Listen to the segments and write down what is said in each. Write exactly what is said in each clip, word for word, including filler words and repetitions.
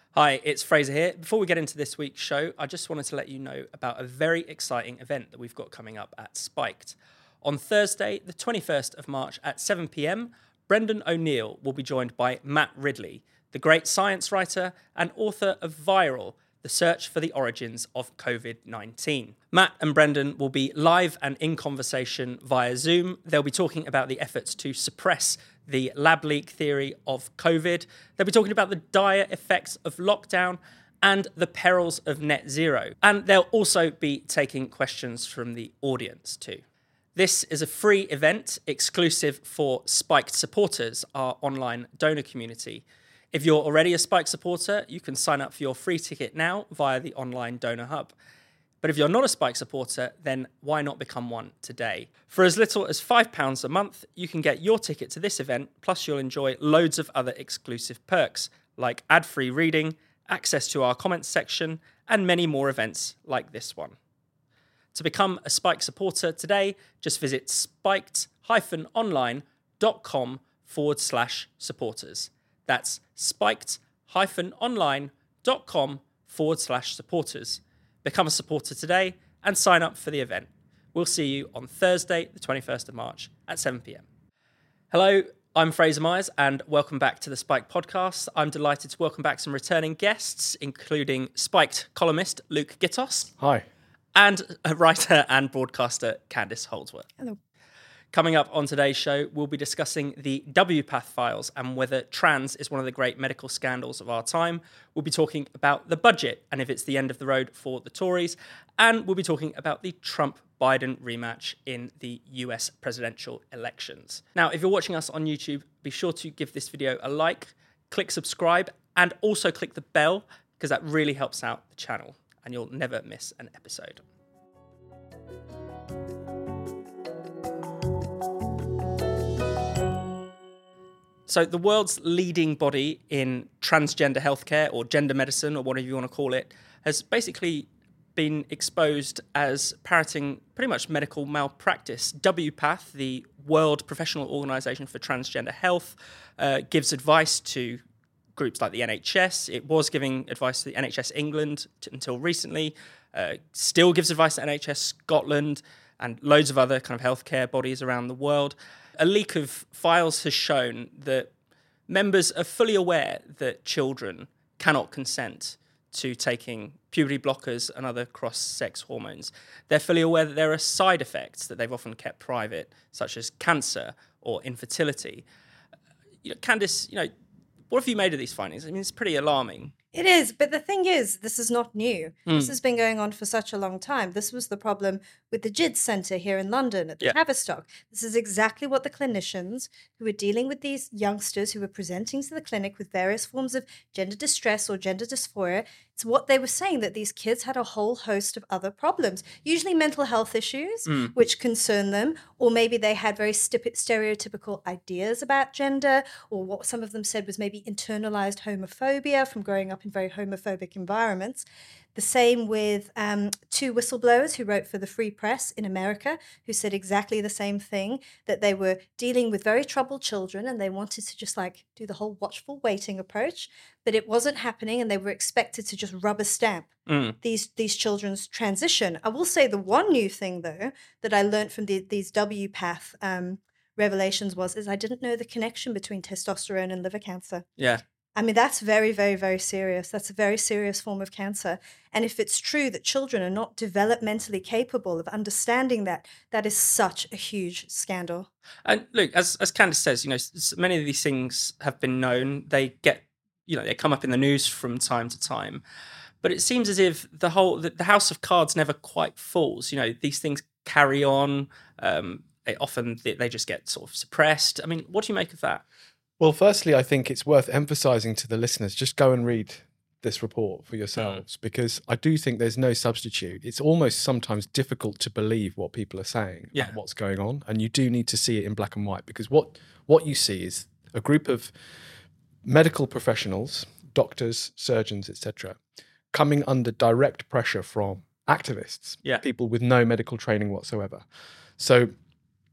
Hi, it's Fraser here. Before we get into this week's show, I just wanted to let you know about a very exciting event that we've got coming up at Spiked. On Thursday, the twenty-first of March at seven p.m, Brendan O'Neill will be joined by Matt Ridley, the great science writer and author of Viral, The Search for the Origins of covid nineteen. Matt and Brendan will be live and in conversation via Zoom. They'll be talking about the efforts to suppress the lab leak theory of COVID. They'll be talking about the dire effects of lockdown and the perils of net zero. And they'll also be taking questions from the audience too. This is a free event exclusive for Spiked supporters, our online donor community. If you're already a Spiked supporter, you can sign up for your free ticket now via the online donor hub. But if you're not a Spiked supporter, then why not become one today? For as little as five pounds a month, you can get your ticket to this event, plus you'll enjoy loads of other exclusive perks, like ad-free reading, access to our comments section, and many more events like this one. To become a Spiked supporter today, just visit spiked-online.com forward slash supporters. That's spiked-online.com forward slash supporters. Become a supporter today and sign up for the event. We'll see you on Thursday, the twenty-first of March at seven p.m. Hello, I'm Fraser Myers and welcome back to the Spiked podcast. I'm delighted to welcome back some returning guests, including Spiked columnist Luke Gittos. Hi. And a writer and broadcaster Candice Holdsworth. Hello. Coming up on today's show, we'll be discussing the W PATH files and whether trans is one of the great medical scandals of our time. We'll be talking about the budget and if it's the end of the road for the Tories. And we'll be talking about the Trump-Biden rematch in the U S presidential elections. Now, if you're watching us on YouTube, be sure to give this video a like, click subscribe, and also click the bell, because that really helps out the channel and you'll never miss an episode. So the world's leading body in transgender healthcare, or gender medicine, or whatever you want to call it, has basically been exposed as parroting pretty much medical malpractice. W PATH, the World Professional Organisation for Transgender Health, uh, gives advice to groups like the N H S. It was giving advice to the N H S England t- until recently, uh, still gives advice to N H S Scotland and loads of other kind of healthcare bodies around the world. A leak of files has shown that members are fully aware that children cannot consent to taking puberty blockers and other cross-sex hormones. They're fully aware that there are side effects that they've often kept private, such as cancer or infertility. You know, Candice, you know, what have you made of these findings? I mean, it's pretty alarming. It is, but the thing is, this is not new. Mm. This has been going on for such a long time. This was the problem with the G I D S Centre here in London at the Yeah. Tavistock. This is exactly what the clinicians who were dealing with these youngsters who were presenting to the clinic with various forms of gender distress or gender dysphoria, it's what they were saying, that these kids had a whole host of other problems, usually mental health issues, Mm. which concern them, or maybe they had very stip- stereotypical ideas about gender, or what some of them said was maybe internalized homophobia from growing up in very homophobic environments. The same with um, two whistleblowers who wrote for the Free Press in America, who said exactly the same thing, that they were dealing with very troubled children and they wanted to just like do the whole watchful waiting approach, but it wasn't happening and they were expected to just rubber stamp Mm. these these children's transition. I will say the one new thing, though, that I learned from the, these W PATH um, revelations was is I didn't know the connection between testosterone and liver cancer. Yeah. I mean, that's very, very, very serious. That's a very serious form of cancer. And if it's true that children are not developmentally capable of understanding that, that is such a huge scandal. And look, as as Candice says, you know, s- many of these things have been known. They get, you know, they come up in the news from time to time. But it seems as if the whole the, the house of cards never quite falls. You know, these things carry on. Um, they often they, they just get sort of suppressed. I mean, what do you make of that? Well, firstly, I think it's worth emphasising to the listeners, just go and read this report for yourselves, mm. because I do think there's no substitute. It's almost sometimes difficult to believe what people are saying, yeah. about what's going on, and you do need to see it in black and white, because what, what you see is a group of medical professionals, doctors, surgeons, et cetera, coming under direct pressure from activists, yeah. people with no medical training whatsoever. So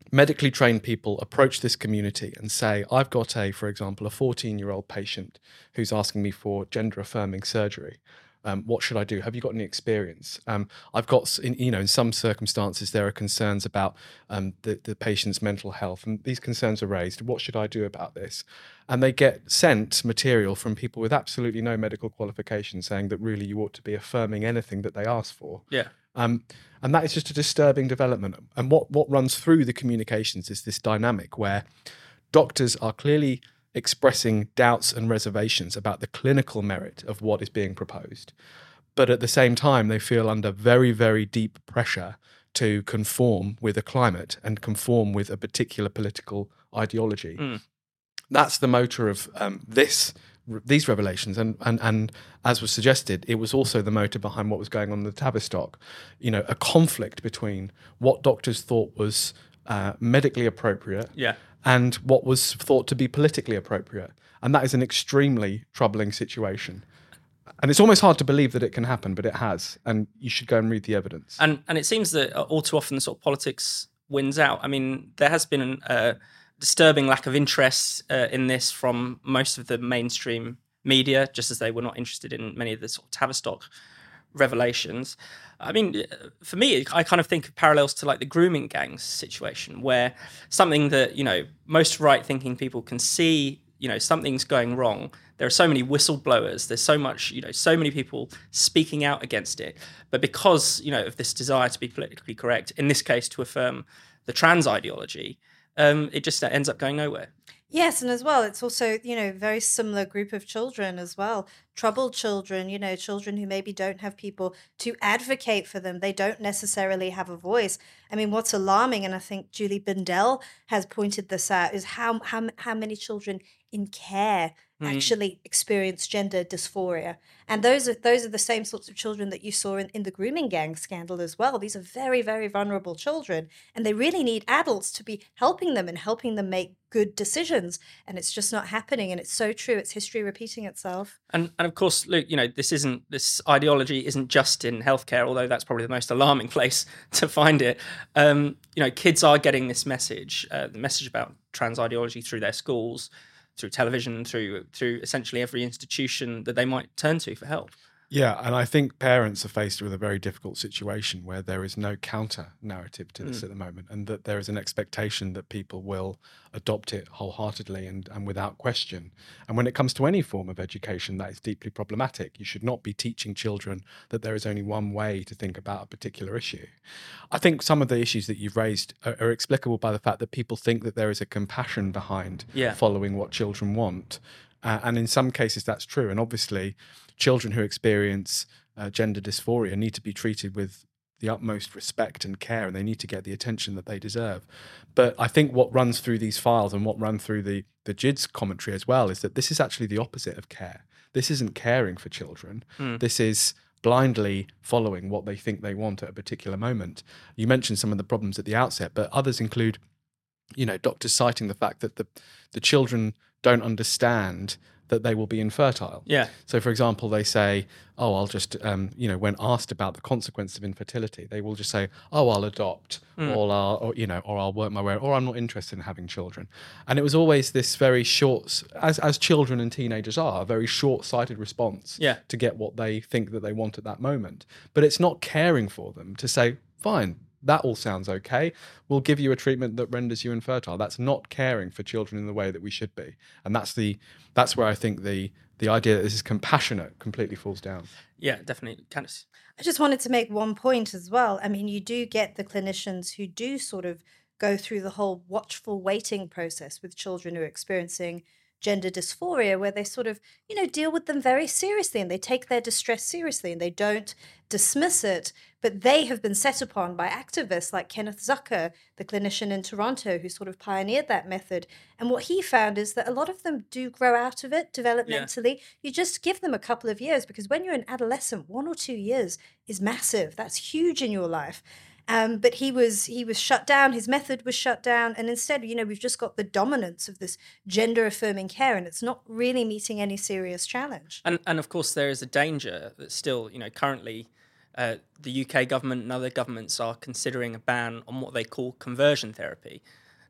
medically trained people approach this community and say, I've got a, for example, a fourteen-year-old patient who's asking me for gender-affirming surgery. Um, what should I do? Have you got any experience? Um, I've got, in, you know, in some circumstances, there are concerns about um, the, the patient's mental health, and these concerns are raised. What should I do about this? And they get sent material from people with absolutely no medical qualification saying that really you ought to be affirming anything that they ask for. Yeah. Um, and that is just a disturbing development. And what, what runs through the communications is this dynamic where doctors are clearly expressing doubts and reservations about the clinical merit of what is being proposed. But at the same time, they feel under very, very deep pressure to conform with a climate and conform with a particular political ideology. Mm. That's the motor of um, this these revelations, and, and and as was suggested, it was also the motor behind what was going on in the Tavistock. You know, a conflict between what doctors thought was uh, medically appropriate, yeah. and what was thought to be politically appropriate, and that is an extremely troubling situation. And it's almost hard to believe that it can happen, but it has, and you should go and read the evidence. And and it seems that all too often, sort of politics wins out. I mean, there has been a uh, disturbing lack of interest uh, in this from most of the mainstream media, just as they were not interested in many of the sort of Tavistock revelations. I mean, for me, I kind of think of parallels to like the grooming gangs situation, where something that, you know, most right-thinking people can see, you know, something's going wrong. There are so many whistleblowers. There's so much, you know, so many people speaking out against it. But because, you know, of this desire to be politically correct, in this case, to affirm the trans ideology, um, it just ends up going nowhere. Yes, and as well, it's also, you know, very similar group of children as well. Troubled children, you know, children who maybe don't have people to advocate for them. They don't necessarily have a voice. I mean, what's alarming, and I think Julie Bindel has pointed this out, is how how how many children in care mm. actually experience gender dysphoria. And those are those are the same sorts of children that you saw in, in the grooming gang scandal as well. These are very, very vulnerable children, and they really need adults to be helping them and helping them make good decisions. And it's just not happening. And it's so true. It's history repeating itself. And and of course, Luke, you know, this isn't this ideology isn't just in healthcare, although that's probably the most alarming place to find it. Um, you know, kids are getting this message, uh, the message about trans ideology through their schools, through television, through through essentially every institution that they might turn to for help. Yeah, and I think parents are faced with a very difficult situation where there is no counter narrative to this mm. at the moment, and that there is an expectation that people will adopt it wholeheartedly and, and without question. And when it comes to any form of education, that is deeply problematic. You should not be teaching children that there is only one way to think about a particular issue. I think some of the issues that you've raised are, are explicable by the fact that people think that there is a compassion behind yeah. following what children want. Uh, and in some cases, that's true. And obviously, children who experience uh, gender dysphoria need to be treated with the utmost respect and care, and they need to get the attention that they deserve. But I think what runs through these files and what ran through the, the G I D S commentary as well is that this is actually the opposite of care. This isn't caring for children. Mm. This is blindly following what they think they want at a particular moment. You mentioned some of the problems at the outset, but others include, you know, doctors citing the fact that the, the children don't understand that they will be infertile. Yeah. So, for example, they say, oh, I'll just, um, you know, when asked about the consequence of infertility, they will just say, oh, I'll adopt, mm. or I'll, or, you know, or I'll work my way, or I'm not interested in having children. And it was always this very short, as as children and teenagers are, a very short-sighted response yeah. to get what they think that they want at that moment. But it's not caring for them to say, fine, that all sounds okay. We'll give you a treatment that renders you infertile. That's not caring for children in the way that we should be. And that's the that's where I think the the idea that this is compassionate completely falls down. Yeah, definitely. Candice? I just wanted to make one point as well. I mean, you do get the clinicians who do sort of go through the whole watchful waiting process with children who are experiencing gender dysphoria, where they sort of, you know, deal with them very seriously and they take their distress seriously and they don't dismiss it. But they have been set upon by activists like Kenneth Zucker, the clinician in Toronto who sort of pioneered that method. And what he found is that a lot of them do grow out of it developmentally. Yeah. You just give them a couple of years, because when you're an adolescent, one or two years is massive. That's huge in your life. Um, but he was he was shut down. His method was shut down. And instead, you know, we've just got the dominance of this gender-affirming care, and it's not really meeting any serious challenge. And, and of course, there is a danger that still, you know, currently uh, the U K government and other governments are considering a ban on what they call conversion therapy.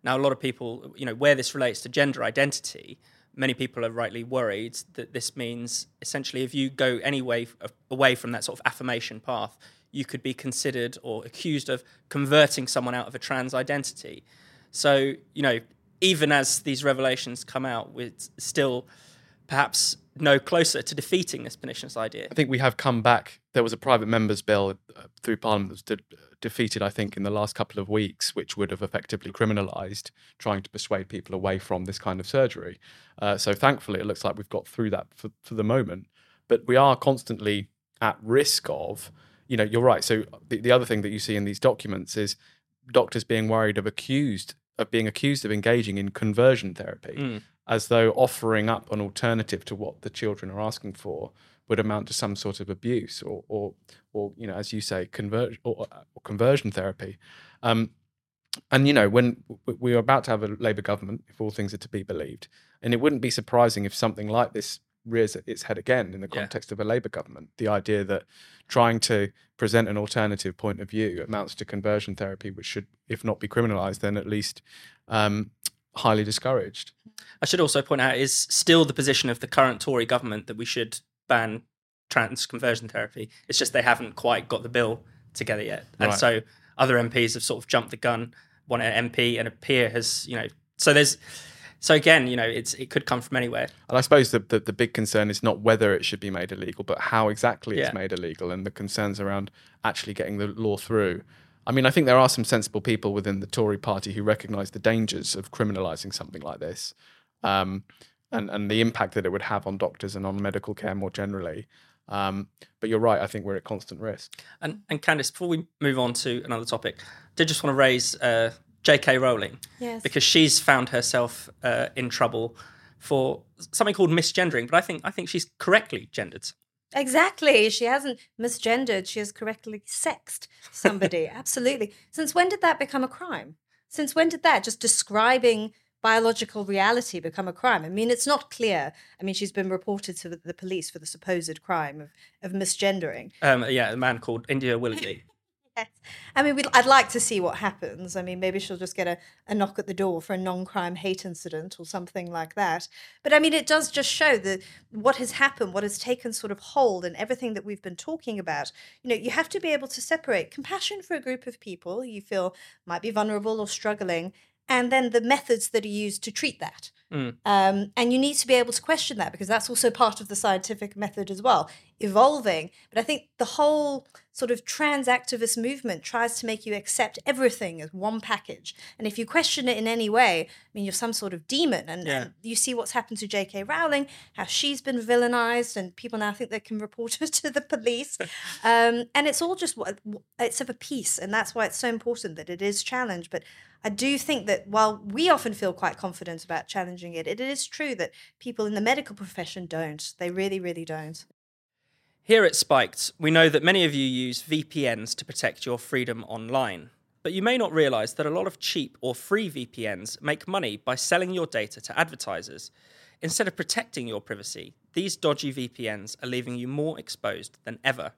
Now, a lot of people, you know, where this relates to gender identity, many people are rightly worried that this means essentially if you go any way away from that sort of affirmation path, you could be considered or accused of converting someone out of a trans identity. So, you know, even as these revelations come out, we're still perhaps no closer to defeating this pernicious idea. I think we have come back. There was a private member's bill uh, through Parliament that was de- defeated, I think, in the last couple of weeks, which would have effectively criminalised trying to persuade people away from this kind of surgery. Uh, so thankfully, it looks like we've got through that for, for the moment. But we are constantly at risk of, you know, you're right. So the, the other thing that you see in these documents is doctors being worried of accused of being accused of engaging in conversion therapy, mm. as though offering up an alternative to what the children are asking for would amount to some sort of abuse or, or, or you know, as you say, conver- or, or conversion therapy. Um, and, you know, when we are about to have a Labour government, if all things are to be believed, and it wouldn't be surprising if something like this rears its head again in the context yeah. of a Labour government. The idea that trying to present an alternative point of view amounts to conversion therapy, which should, if not be criminalised, then at least um, highly discouraged. I should also point out, is still the position of the current Tory government that we should ban trans conversion therapy. It's just they haven't quite got the bill together yet. And right. so other M Ps have sort of jumped the gun. One M P and a peer has, you know, so there's, So again, you know, it's it could come from anywhere. And I suppose the, the, the big concern is not whether it should be made illegal, but how exactly yeah. it's made illegal, and the concerns around actually getting the law through. I mean, I think there are some sensible people within the Tory party who recognise the dangers of criminalising something like this, um, and, and the impact that it would have on doctors and on medical care more generally. Um, but you're right, I think we're at constant risk. And, and Candice, before we move on to another topic, I did just want to raise... Uh, J K Rowling, yes. because she's found herself uh, in trouble for something called misgendering, but I think I think she's correctly gendered. Exactly. She hasn't misgendered. She has correctly sexed somebody. Absolutely. Since when did that become a crime? Since when did that, just describing biological reality, become a crime? I mean, it's not clear. I mean, she's been reported to the police for the supposed crime of, of misgendering. Um, yeah, a man called India Willoughby. Yes. I mean, we'd, I'd like to see what happens. I mean, maybe she'll just get a, a knock at the door for a non-crime hate incident or something like that. But I mean, it does just show that what has happened, what has taken sort of hold, and everything that we've been talking about. You know, you have to be able to separate compassion for a group of people you feel might be vulnerable or struggling, and then the methods that are used to treat that. Mm. Um, and you need to be able to question that, because that's also part of the scientific method as well, evolving. But I think the whole sort of trans activist movement tries to make you accept everything as one package. And if you question it in any way, I mean, you're some sort of demon. And, yeah. and you see what's happened to J K Rowling, how she's been villainized, and people now think they can report her to the police. um, and it's all just, it's of a piece. And that's why it's so important that it is challenged. But I do think that while we often feel quite confident about challenging it, it is true that people in the medical profession don't. They really, really don't. Here at Spiked, we know that many of you use V P Ns to protect your freedom online. But you may not realise that a lot of cheap or free V P Ns make money by selling your data to advertisers. Instead of protecting your privacy, these dodgy V P Ns are leaving you more exposed than ever.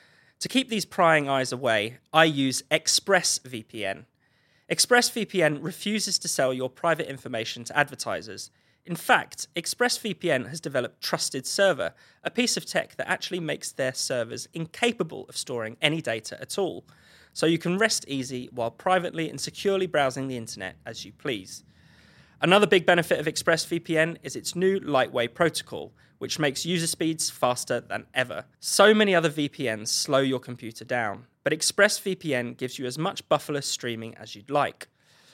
To keep these prying eyes away, I use ExpressVPN. ExpressVPN refuses to sell your private information to advertisers. In fact, ExpressVPN has developed Trusted Server, a piece of tech that actually makes their servers incapable of storing any data at all. So you can rest easy while privately and securely browsing the internet as you please. Another big benefit of ExpressVPN is its new lightweight protocol, which makes user speeds faster than ever. So many other V P Ns slow your computer down, but ExpressVPN gives you as much bufferless streaming as you'd like.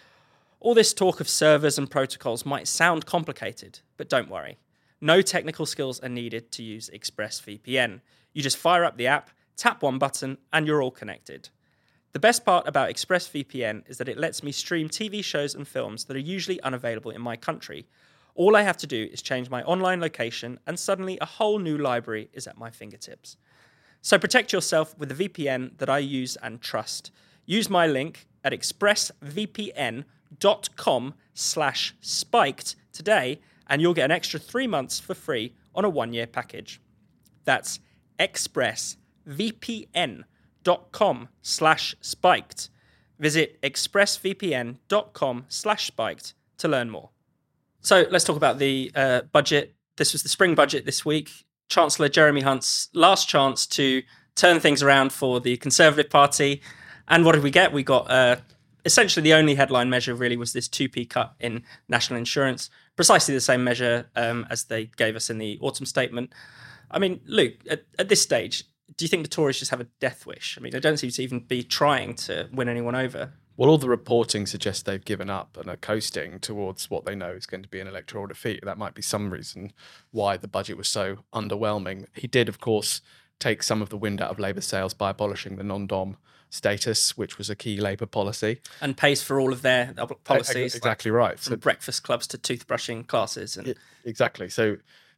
All this talk of servers and protocols might sound complicated, but don't worry. No technical skills are needed to use ExpressVPN. You just fire up the app, tap one button, and you're all connected. The best part about ExpressVPN is that it lets me stream T V shows and films that are usually unavailable in my country. All I have to do is change my online location, and suddenly a whole new library is at my fingertips. So protect yourself with a V P N that I use and trust. Use my link at expressvpn.com slash spiked today, and you'll get an extra three months for free on a one-year package. That's expressvpn.com slash spiked. Visit expressvpn.com slash spiked to learn more. So let's talk about the uh, budget. This was the spring budget this week. Chancellor Jeremy Hunt's last chance to turn things around for the Conservative Party. And what did we get? We got uh, essentially the only headline measure really was this two p cut in national insurance, precisely the same measure um, as they gave us in the autumn statement. I mean, Luke, at, at this stage, do you think the Tories just have a death wish? I mean, they don't seem to even be trying to win anyone over. Well, all the reporting suggests they've given up and are coasting towards what they know is going to be an electoral defeat. That might be some reason why the budget was so underwhelming. He did, of course, take some of the wind out of Labour sails by abolishing the non-dom status, which was a key Labour policy. And pays for all of their policies. Exactly like right. From so, breakfast clubs to toothbrushing classes. And... It, exactly. So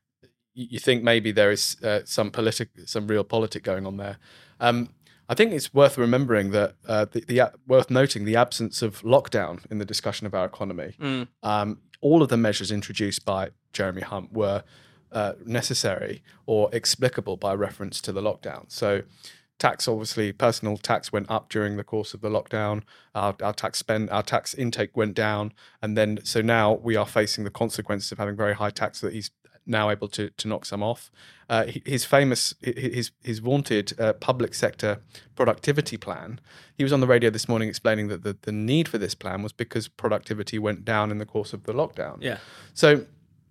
you think maybe there is uh, some politic, some real politic going on there. Um, I think it's worth remembering that uh, the, the worth noting the absence of lockdown in the discussion of our economy. Mm. Um, all of the measures introduced by Jeremy Hunt were uh, necessary or explicable by reference to the lockdown. So, tax, obviously, personal tax went up during the course of the lockdown. Our, our tax spend, our tax intake went down, and then so now we are facing the consequences of having very high tax that he's now able to to knock some off. Uh, his famous, his his vaunted uh, public sector productivity plan. He was on the radio this morning explaining that the, the need for this plan was because productivity went down in the course of the lockdown. Yeah. So,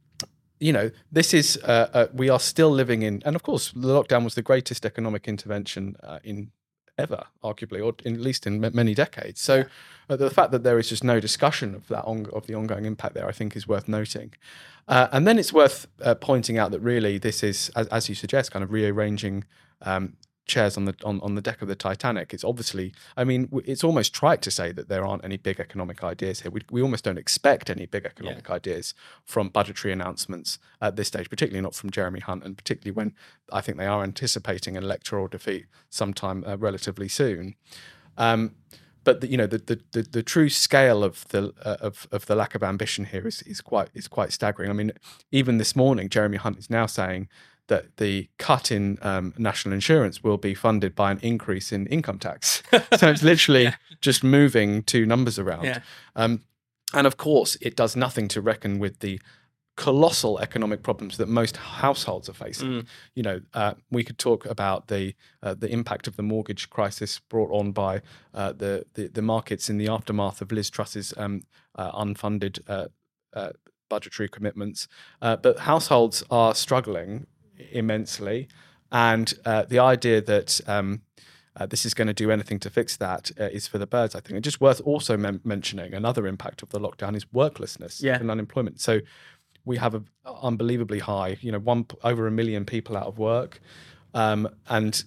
you know, this is uh, uh, we are still living in, and of course, the lockdown was the greatest economic intervention uh, in ever, arguably, or in, at least in m- many decades. So, yeah. uh, the fact that there is just no discussion of that on, of the ongoing impact there, I think, is worth noting. Uh, and then it's worth uh, pointing out that really this is, as, as you suggest, kind of rearranging um, chairs on the on, on the deck of the Titanic. It's obviously, I mean, w- it's almost trite to say that there aren't any big economic ideas here. We we almost don't expect any big economic yeah. ideas from budgetary announcements at this stage, particularly not from Jeremy Hunt, and particularly when I think they are anticipating an electoral defeat sometime uh, relatively soon. Um, But the, you know the, the the the true scale of the uh, of of the lack of ambition here is is quite is quite staggering. I mean, even this morning, Jeremy Hunt is now saying that the cut in um, national insurance will be funded by an increase in income tax. So it's literally yeah. just moving two numbers around. Yeah. Um, and of course, it does nothing to reckon with the colossal economic problems that most households are facing. Mm. You know, uh, we could talk about the uh, the impact of the mortgage crisis brought on by uh, the, the the markets in the aftermath of Liz Truss's um, uh, unfunded uh, uh, budgetary commitments. Uh, but households are struggling immensely, and uh, the idea that um, Uh, this is going to do anything to fix that uh, is for the birds, I think. And just worth also mem- mentioning another impact of the lockdown is worklessness yeah. and unemployment. So we have a unbelievably high, you know, one over a million people out of work, um, and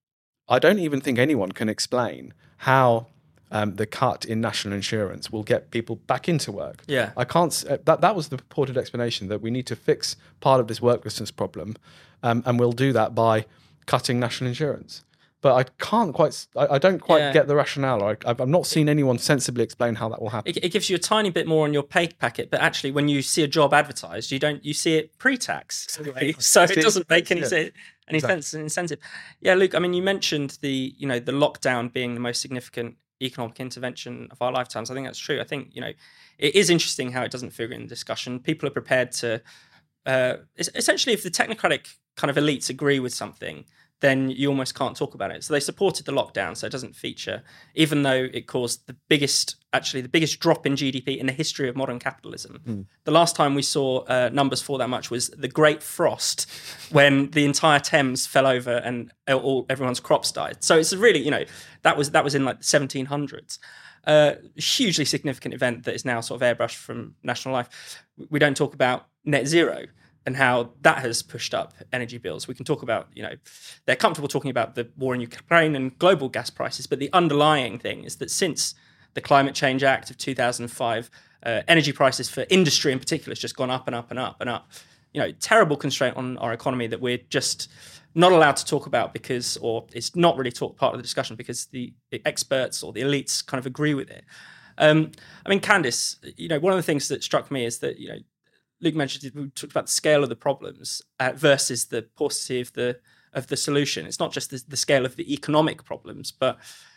I don't even think anyone can explain how um, the cut in national insurance will get people back into work. Yeah, I can't. Uh, that that was the purported explanation, that we need to fix part of this worklessness problem, um, and we'll do that by cutting national insurance. But I can't quite, I, I don't quite yeah. get the rationale. I, I've not seen anyone sensibly explain how that will happen. It, it gives you a tiny bit more on your pay packet, but actually when you see a job advertised, you don't, you see it pre-tax. Anyway. So it doesn't make any, yeah. any exactly. sense and incentive. Yeah, Luke, I mean, you mentioned the, you know, the lockdown being the most significant economic intervention of our lifetimes. I think that's true. I think, you know, it is interesting how it doesn't figure in the discussion. People are prepared to, uh, essentially if the technocratic kind of elites agree with something, then you almost can't talk about it. So they supported the lockdown, so it doesn't feature, even though it caused the biggest, actually the biggest drop in G D P in the history of modern capitalism. Mm. The last time we saw uh, numbers fall that much was the Great Frost, when the entire Thames fell over and all, everyone's crops died. So it's really, you know, that was that was in like the seventeen hundreds. Uh, hugely significant event that is now sort of airbrushed from national life. We don't talk about net zero and how that has pushed up energy bills. We can talk about, you know, they're comfortable talking about the war in Ukraine and global gas prices, but the underlying thing is that since the Climate Change Act of two thousand five, uh, energy prices for industry in particular has just gone up and up and up and up. You know, terrible constraint on our economy that we're just not allowed to talk about because, or it's not really talk part of the discussion because the, the experts or the elites kind of agree with it. Um, I mean, Candice, you know, one of the things that struck me is that, you know, Luke mentioned we talked about the scale of the problems uh, versus the paucity of the of the solution. It's not just the, the scale of the economic problems, but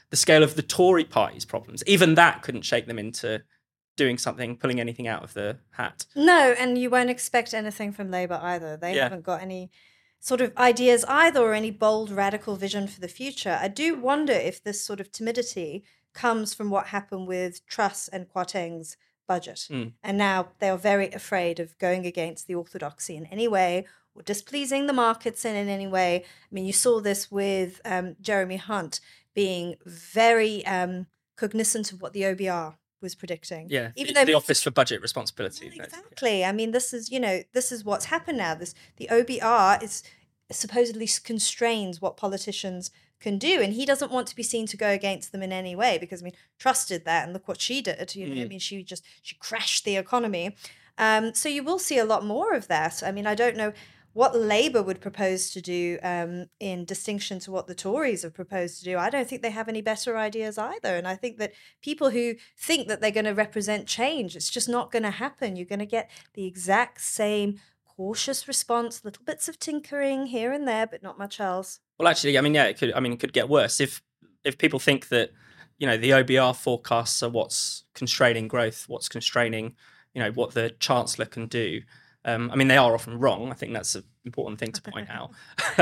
the scale of the Tory party's problems. Even that couldn't shake them into doing something, pulling anything out of the hat. No, and you won't expect anything from Labour either. They Yeah. haven't got any sort of ideas either or any bold radical vision for the future. I do wonder if this sort of timidity comes from what happened with Truss and Kwarteng's budget. Mm. And now they are very afraid of going against the orthodoxy in any way or displeasing the markets in, in any way. I mean, you saw this with um, Jeremy Hunt being very um, cognizant of what the O B R was predicting. Yeah, even the, though the Office for Budget Responsibility. Well, exactly. I mean, this is, you know, this is what's happened now. This the O B R is supposedly constrains what politicians can do, and he doesn't want to be seen to go against them in any way because, I mean, Truss did that, and look what she did. You know, Mm. I mean, she just she crashed the economy. Um, so you will see a lot more of that. I mean, I don't know what Labour would propose to do um, in distinction to what the Tories have proposed to do. I don't think they have any better ideas either. And I think that people who think that they're going to represent change, it's just not going to happen. You're going to get the exact same cautious response, little bits of tinkering here and there, but not much else. Well, actually, I mean, yeah, it could. I mean, it could get worse if if people think that, you know, the O B R forecasts are what's constraining growth, what's constraining, you know, what the Chancellor can do. Um, I mean, they are often wrong. I think that's an important thing to point out.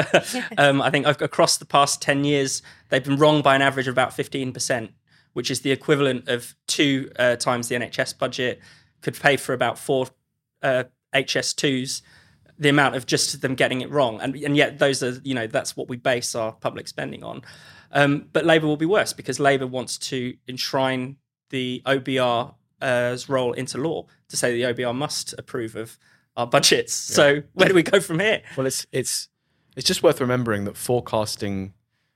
um, I think across the past ten years, they've been wrong by an average of about fifteen percent, which is the equivalent of two uh, times the N H S budget, could pay for about four uh, H S twos, the amount of just them getting it wrong. And, and yet those are, you know, that's what we base our public spending on. Um, but Labour will be worse because Labour wants to enshrine the O B R's role into law, to say the O B R must approve of our budgets. Yeah. So where do we go from here? Well, it's it's it's just worth remembering that forecasting,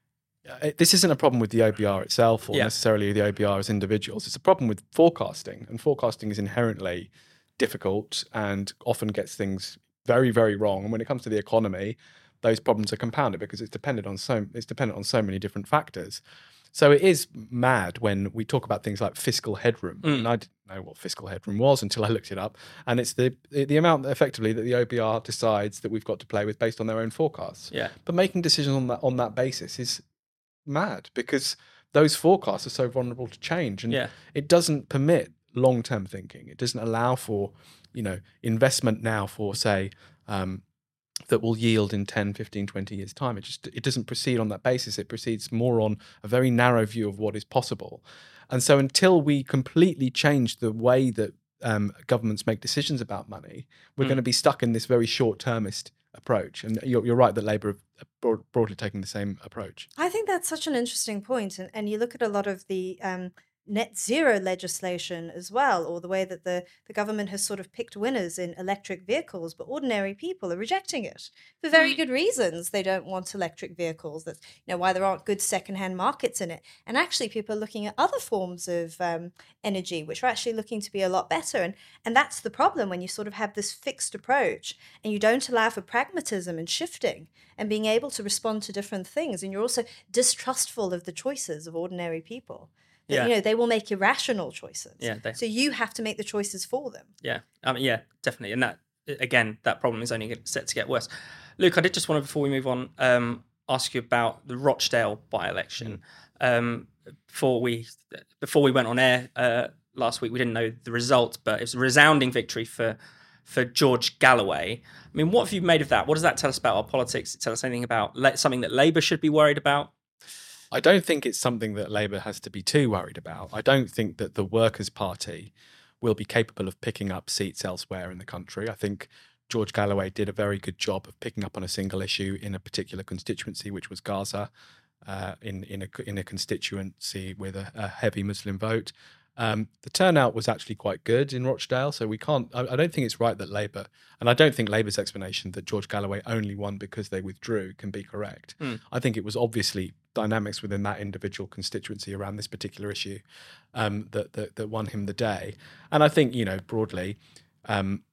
uh, this isn't a problem with the O B R itself or yeah. necessarily the O B R as individuals. It's a problem with forecasting, and forecasting is inherently difficult and often gets things very, very wrong. And when it comes to the economy, those problems are compounded because it's dependent on so it's dependent on so many different factors. So it is mad when we talk about things like fiscal headroom. Mm. And I didn't know what fiscal headroom was until I looked it up. And it's the the amount effectively that the O B R decides that we've got to play with based on their own forecasts. Yeah. But making decisions on that on that basis is mad because those forecasts are so vulnerable to change, and yeah. it doesn't permit long-term thinking. It doesn't allow for, you know, investment now for, say, um, that will yield in ten, fifteen, twenty years' time. It just it doesn't proceed on that basis. It proceeds more on a very narrow view of what is possible. And so until we completely change the way that um, governments make decisions about money, we're mm. going to be stuck in this very short-termist approach. And you're, you're right that Labour are broad, broadly taking the same approach. I think that's such an interesting point. And, and you look at a lot of the um, net zero legislation as well, or the way that the, the government has sort of picked winners in electric vehicles, but ordinary people are rejecting it for very mm. good reasons. They don't want electric vehicles. That's, you know, why there aren't good secondhand markets in it. And actually people are looking at other forms of um, energy, which are actually looking to be a lot better. And, and that's the problem when you sort of have this fixed approach and you don't allow for pragmatism and shifting and being able to respond to different things. And you're also distrustful of the choices of ordinary people. That, yeah. you know, they will make irrational choices. Yeah, they... So you have to make the choices for them. Yeah, I mean, yeah, definitely. And that, again, that problem is only set to get worse. Luke, I did just want to, before we move on, um, ask you about the Rochdale by-election. Mm. Um, before we before we went on air uh, last week, we didn't know the result, but it was a resounding victory for for George Galloway. I mean, what have you made of that? What does that tell us about our politics? Does it tell us anything about le- something that Labour should be worried about? I don't think it's something that Labour has to be too worried about. I don't think that the Workers' Party will be capable of picking up seats elsewhere in the country. I think George Galloway did a very good job of picking up on a single issue in a particular constituency, which was Gaza, uh, in in a in a constituency with a, a heavy Muslim vote. Um, the turnout was actually quite good in Rochdale, so we can't. I, I don't think it's right that Labour, and I don't think Labour's explanation that George Galloway only won because they withdrew can be correct. Mm. I think it was obviously dynamics within that individual constituency around this particular issue um, that, that that won him the day. And I think, you know, broadly, um,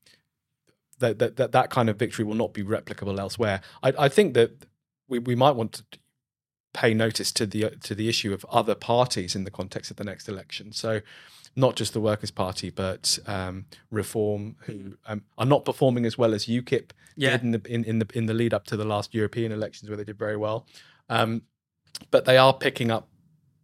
that, that that that kind of victory will not be replicable elsewhere. I, I think that we, we might want to pay notice to the to the issue of other parties in the context of the next election. So not just the Workers' Party, but um, Reform, who um, are not performing as well as UKIP yeah. did in the in, in the in the lead up to the last European elections, where they did very well. Um, but they are picking up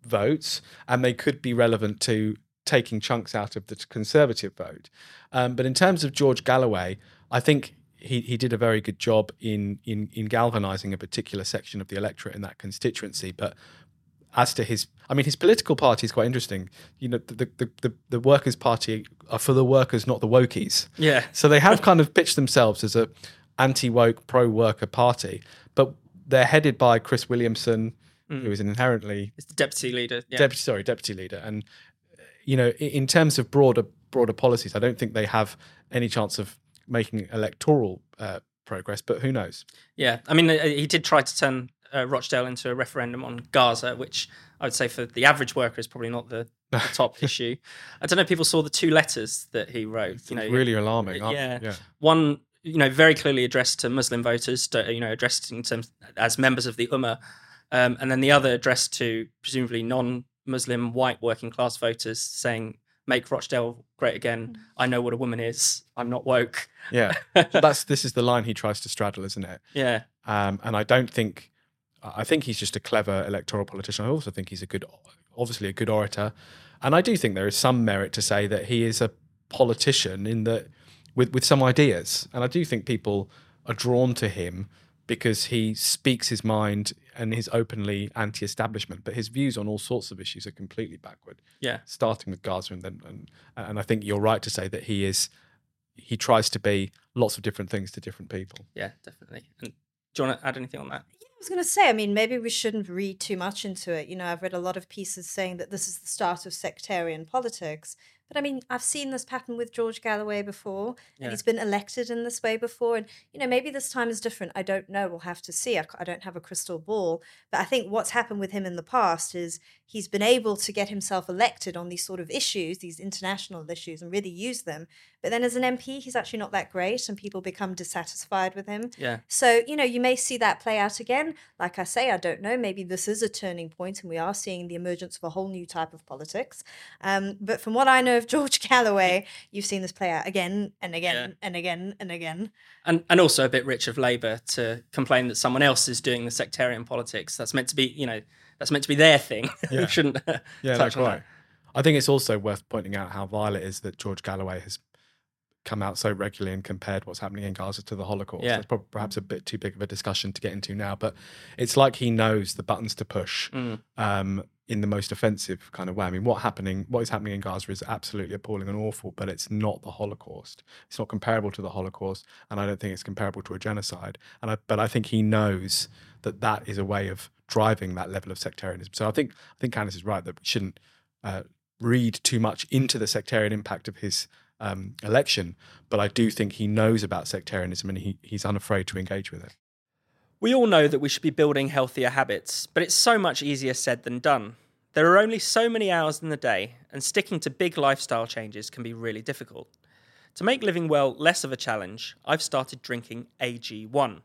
votes, and they could be relevant to taking chunks out of the Conservative vote. Um, but in terms of George Galloway, I think he, he did a very good job in, in in galvanising a particular section of the electorate in that constituency. But as to his, I mean, his political party is quite interesting. You know, the the, the, the Workers' Party are for the workers, not the wokies. Yeah. So they have kind of pitched themselves as a anti-woke, pro-worker party, but they're headed by Chris Williamson, mm. who is an inherently it's the deputy leader. Yeah. Deputy, sorry, deputy leader, and you know, in terms of broader broader policies, I don't think they have any chance of making electoral uh, progress. But who knows? Yeah, I mean, he did try to turn uh, Rochdale into a referendum on Gaza, which I would say for the average worker is probably not the, the top issue. I don't know if people saw the two letters that he wrote. You know, really alarming. Yeah, yeah. One, you know, very clearly addressed to Muslim voters, you know, addressed in terms as members of the Ummah, um, and then the other addressed to presumably non-Muslim white working class voters, saying, "Make Rochdale great again. I know what a woman is. I'm not woke." Yeah, so that's this is the line he tries to straddle, isn't it? Yeah. Um, and I don't think, I think he's just a clever electoral politician. I also think he's a good, obviously a good orator, and I do think there is some merit to say that he is a politician in that with with some ideas, and I do think people are drawn to him because he speaks his mind and he's openly anti-establishment, but his views on all sorts of issues are completely backward. Yeah, starting with Gaza, and then and, and I think you're right to say that he is. He tries to be lots of different things to different people. Yeah, definitely. And do you want to add anything on that? Yeah, I was going to say, I mean, maybe we shouldn't read too much into it. You know, I've read a lot of pieces saying that this is the start of sectarian politics. But I mean, I've seen this pattern with George Galloway before, Yeah. and he's been elected in this way before. And, you know, maybe this time is different. I don't know. We'll have to see. I, c- I don't have a crystal ball. But I think what's happened with him in the past is he's been able to get himself elected on these sort of issues, these international issues, and really use them. But then as an M P, he's actually not that great, and people become dissatisfied with him. Yeah. So, you know, you may see that play out again. Like I say, I don't know. Maybe this is a turning point and we are seeing the emergence of a whole new type of politics. Um, but from what I know of George Galloway, you've seen this play out again and again Yeah. and again and again. And and also a bit rich of Labour to complain that someone else is doing the sectarian politics. That's meant to be, you know, that's meant to be their thing. Yeah. We shouldn't uh, Yeah, touch that's on right. that. I think it's also worth pointing out how vile it is that George Galloway has come out so regularly and compared what's happening in Gaza to the Holocaust. Yeah. That's prob- perhaps a bit too big of a discussion to get into now, but it's like he knows the buttons to push Mm. um, in the most offensive kind of way. I mean, what happening, what is happening in Gaza is absolutely appalling and awful, but it's not the Holocaust. It's not comparable to the Holocaust, and I don't think it's comparable to a genocide. And I, but I think he knows that that is a way of driving that level of sectarianism. So I think I think Candice is right that we shouldn't uh, read too much into the sectarian impact of his um, election, but I do think he knows about sectarianism and he, he's unafraid to engage with it. We all know that we should be building healthier habits, but it's so much easier said than done. There are only so many hours in the day, and sticking to big lifestyle changes can be really difficult. To make living well less of a challenge, I've started drinking A G one.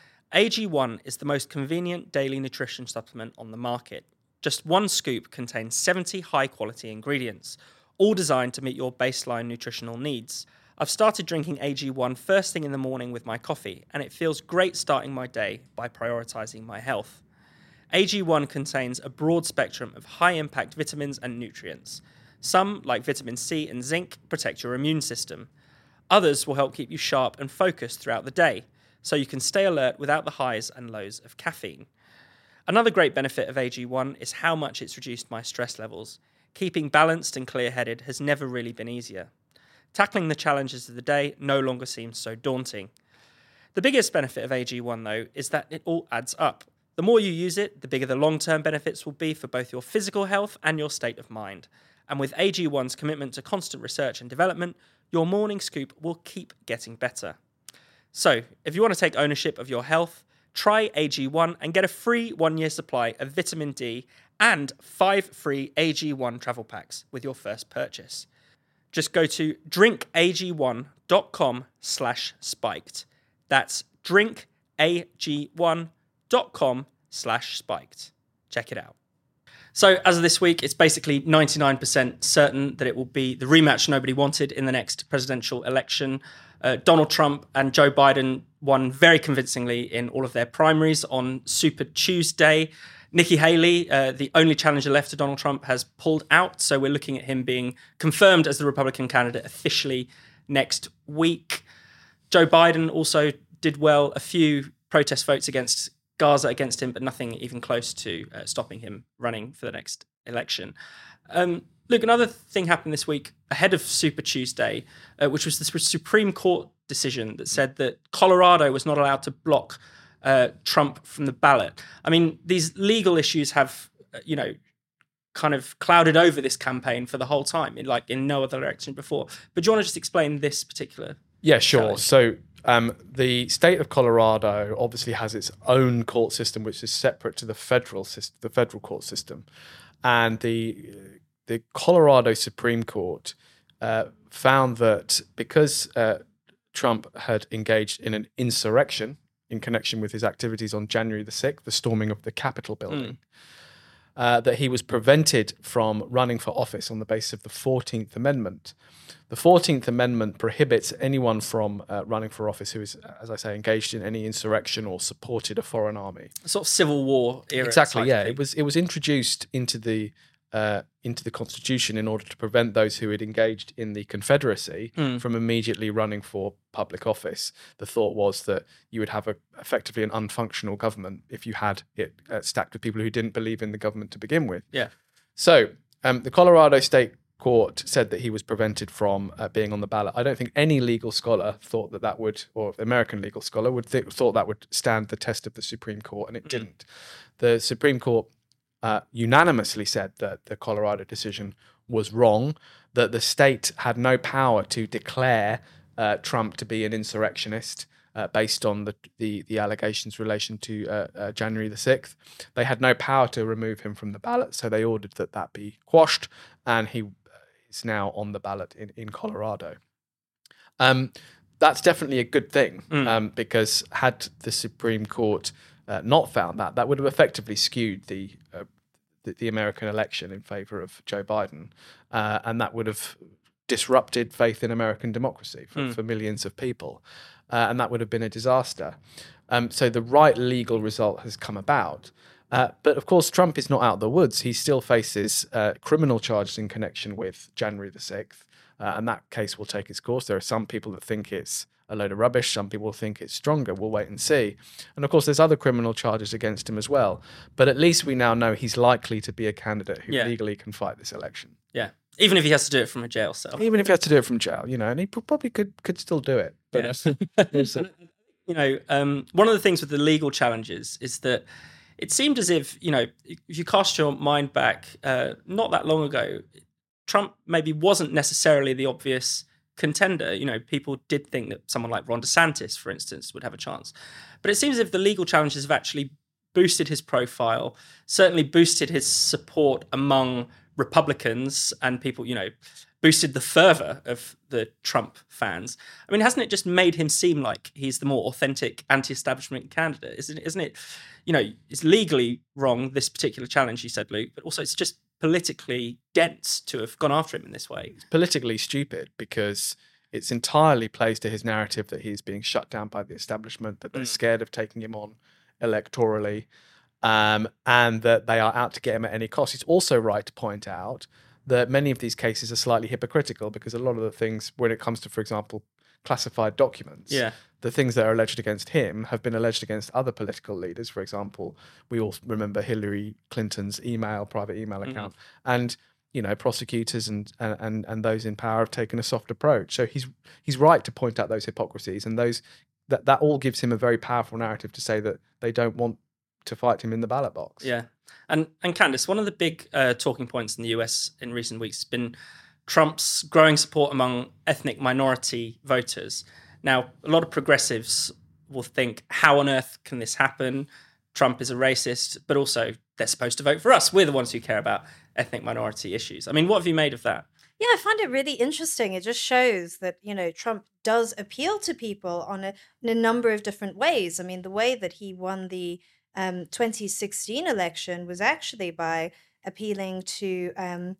A G one is the most convenient daily nutrition supplement on the market. Just one scoop contains seventy high-quality ingredients, all designed to meet your baseline nutritional needs. I've started drinking A G one first thing in the morning with my coffee, and it feels great starting my day by prioritising my health. A G one contains a broad spectrum of high-impact vitamins and nutrients. Some, like vitamin C and zinc, protect your immune system. Others will help keep you sharp and focused throughout the day, so you can stay alert without the highs and lows of caffeine. Another great benefit of A G one is how much it's reduced my stress levels. Keeping balanced and clear-headed has never really been easier. Tackling the challenges of the day no longer seems so daunting. The biggest benefit of A G one, though, is that it all adds up. The more you use it, the bigger the long-term benefits will be for both your physical health and your state of mind. And with A G one's commitment to constant research and development, your morning scoop will keep getting better. So, if you want to take ownership of your health, try A G one and get a free one-year supply of vitamin D and five free A G one travel packs with your first purchase. Just go to drinkag1.com slash spiked. That's drinkag1.com slash spiked. Check it out. So as of this week, it's basically ninety-nine percent certain that it will be the rematch nobody wanted in the next presidential election. Uh, Donald Trump and Joe Biden won very convincingly in all of their primaries on Super Tuesday. Nikki Haley, uh, the only challenger left to Donald Trump, has pulled out. So we're looking at him being confirmed as the Republican candidate officially next week. Joe Biden also did well. A few protest votes against Gaza against him, but nothing even close to uh, stopping him running for the next election. Um, Look, another thing happened this week ahead of Super Tuesday, uh, which was the Supreme Court decision that said that Colorado was not allowed to block uh, Trump from the ballot. I mean, these legal issues have, uh, you know, kind of clouded over this campaign for the whole time, in like in no other election before. But do you want to just explain this particular? Yeah, sure. challenge? So um, the state of Colorado obviously has its own court system, which is separate to the federal system, the federal court system, and the the Colorado Supreme Court uh, found that because uh, Trump had engaged in an insurrection in connection with his activities on January the sixth, the storming of the Capitol building, mm. uh, that he was prevented from running for office on the basis of the fourteenth Amendment. The fourteenth Amendment prohibits anyone from uh, running for office who is, as I say, engaged in any insurrection or supported a foreign army. A sort of Civil War era. Exactly, yeah. Thing. It was it was introduced into the uh, into the Constitution in order to prevent those who had engaged in the Confederacy mm. from immediately running for public office. The thought was that you would have a, effectively an unfunctional government if you had it uh, stacked with people who didn't believe in the government to begin with. Yeah. So um, the Colorado State Court said that he was prevented from uh, being on the ballot. I don't think any legal scholar thought that that would, or American legal scholar would th- thought that would stand the test of the Supreme Court, and it mm. didn't. The Supreme Court uh, unanimously said that the Colorado decision was wrong, that the state had no power to declare uh, Trump to be an insurrectionist uh, based on the, the the allegations in relation to uh, uh, January the sixth. They had no power to remove him from the ballot, so they ordered that that be quashed, and he is now on the ballot in, in Colorado. Um, that's definitely a good thing, mm. um, because had the Supreme Court uh, not found that, that would have effectively skewed the uh, the, the American election in favour of Joe Biden, uh, and that would have disrupted faith in American democracy for, mm. for millions of people, uh, and that would have been a disaster. Um, so the right legal result has come about. Uh, but of course, Trump is not out of the woods. He still faces uh, criminal charges in connection with January the sixth, uh, and that case will take its course. There are some people that think it's a load of rubbish. Some people think it's stronger. We'll wait and see. And of course, there's other criminal charges against him as well. But at least we now know he's likely to be a candidate who yeah. legally can fight this election. Yeah, even if he has to do it from a jail cell. Even if he has to do it from jail, you know, and he probably could could still do it. But yeah. you know, um, one of the things with the legal challenges is that it seemed as if, you know, if you cast your mind back uh, not that long ago, Trump maybe wasn't necessarily the obvious contender. You know, people did think that someone like Ron DeSantis, for instance, would have a chance. But it seems as if the legal challenges have actually boosted his profile, certainly boosted his support among Republicans and people, you know, boosted the fervor of the Trump fans. I mean, hasn't it just made him seem like he's the more authentic anti-establishment candidate? Isn't it, isn't it, you know, it's legally wrong, this particular challenge, you said, Luke, but also it's just politically dense to have gone after him in this way. It's politically stupid because it's entirely plays to his narrative that he's being shut down by the establishment, that they're mm. scared of taking him on electorally, um, and that they are out to get him at any cost. It's also right to point out that many of these cases are slightly hypocritical because a lot of the things, when it comes to, for example, classified documents, yeah. the things that are alleged against him have been alleged against other political leaders. For example, we all remember Hillary Clinton's email, private email account, mm-hmm. and you know, prosecutors and, and and those in power have taken a soft approach. So he's he's right to point out those hypocrisies, and those that that all gives him a very powerful narrative to say that they don't want to fight him in the ballot box. Yeah. And and Candice, one of the big uh, talking points in the U S in recent weeks has been Trump's growing support among ethnic minority voters. Now, a lot of progressives will think, how on earth can this happen? Trump is a racist, but also they're supposed to vote for us. We're the ones who care about ethnic minority issues. I mean, what have you made of that? Yeah, I find it really interesting. It just shows that, you know, Trump does appeal to people on a, in a number of different ways. I mean, the way that he won the um, twenty sixteen election was actually by appealing to um,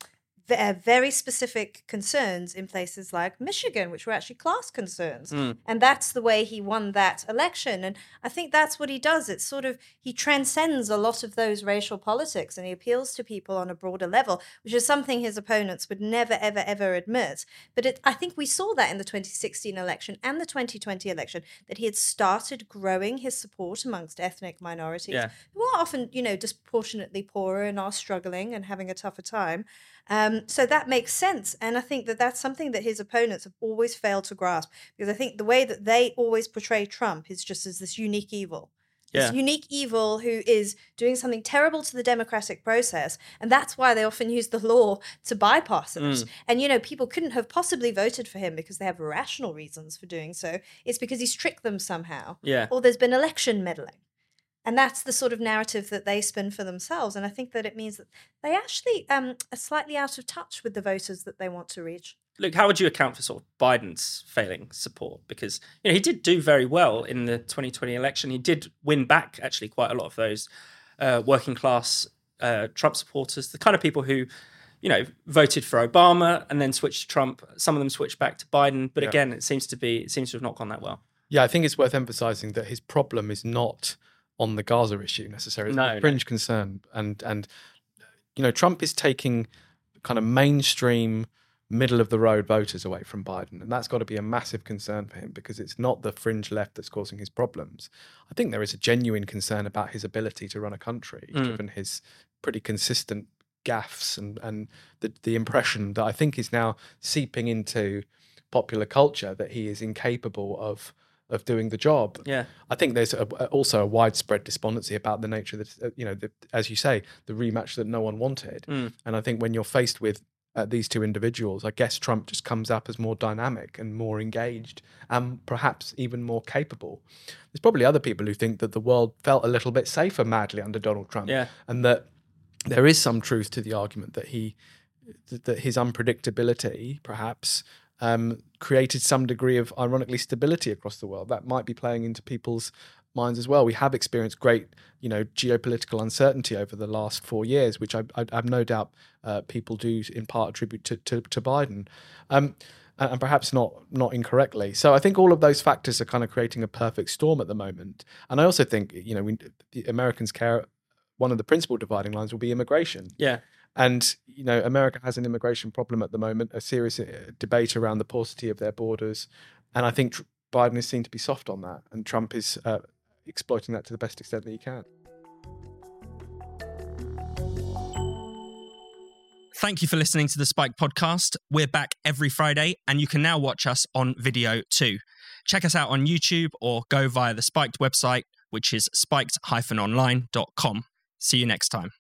v- very specific concerns in places like Michigan, which were actually class concerns. Mm. And that's the way he won that election. And I think that's what he does. It's sort of, he transcends a lot of those racial politics and he appeals to people on a broader level, which is something his opponents would never, ever, ever admit. But it, I think we saw that in the twenty sixteen election and the twenty twenty election, that he had started growing his support amongst ethnic minorities Yeah. who are often, you know, disproportionately poorer and are struggling and having a tougher time. Um, so that makes sense. And I think that that's something that his opponents have always failed to grasp, because I think the way that they always portray Trump is just as this unique evil. This Yeah. unique evil who is doing something terrible to the democratic process. And that's why they often use the law to bypass it. Mm. And, you know, people couldn't have possibly voted for him because they have rational reasons for doing so. It's because he's tricked them somehow. Yeah. Or there's been election meddling. And that's the sort of narrative that they spin for themselves. And I think that it means that they actually um, are slightly out of touch with the voters that they want to reach. Luke, how would you account for sort of Biden's failing support? Because, you know, he did do very well in the twenty twenty election. He did win back actually quite a lot of those uh, working class uh, Trump supporters, the kind of people who, you know, voted for Obama and then switched to Trump. Some of them switched back to Biden. But Yeah. again, it seems to be, it seems to have not gone that well. Yeah, I think it's worth emphasizing that his problem is not on the Gaza issue necessarily. It's No, a no. fringe concern. And, and, you know, Trump is taking kind of mainstream, middle of the road voters away from Biden. And that's got to be a massive concern for him, because it's not the fringe left that's causing his problems. I think there is a genuine concern about his ability to run a country, Mm. given his pretty consistent gaffes and, and the, the impression that I think is now seeping into popular culture that he is incapable of of doing the job. Yeah. I think there's a, a- also a widespread despondency about the nature of the, uh, you know, the, as you say, the rematch that no one wanted. Mm. And I think when you're faced with uh, these two individuals, I guess Trump just comes up as more dynamic and more engaged and perhaps even more capable. There's probably other people who think that the world felt a little bit safer madly under Donald Trump, Yeah. and that there is some truth to the argument that he that that his unpredictability perhaps um, created some degree of, ironically, stability across the world. That might be playing into people's minds as well. We have experienced great, you know, geopolitical uncertainty over the last four years, which I, I, I have no doubt uh, people do in part attribute to, to, to Biden. Um, and and perhaps not not incorrectly. So I think all of those factors are kind of creating a perfect storm at the moment. And I also think, you know, we, the Americans care, one of the principal dividing lines will be immigration. Yeah. And, you know, America has an immigration problem at the moment, a serious uh, debate around the paucity of their borders. And I think tr- Biden is seen to be soft on that. And Trump is uh, exploiting that to the best extent that he can. Thank you for listening to the Spike podcast. We're back every Friday, and you can now watch us on video too. Check us out on YouTube or go via the Spiked website, which is spiked dash online dot com. See you next time.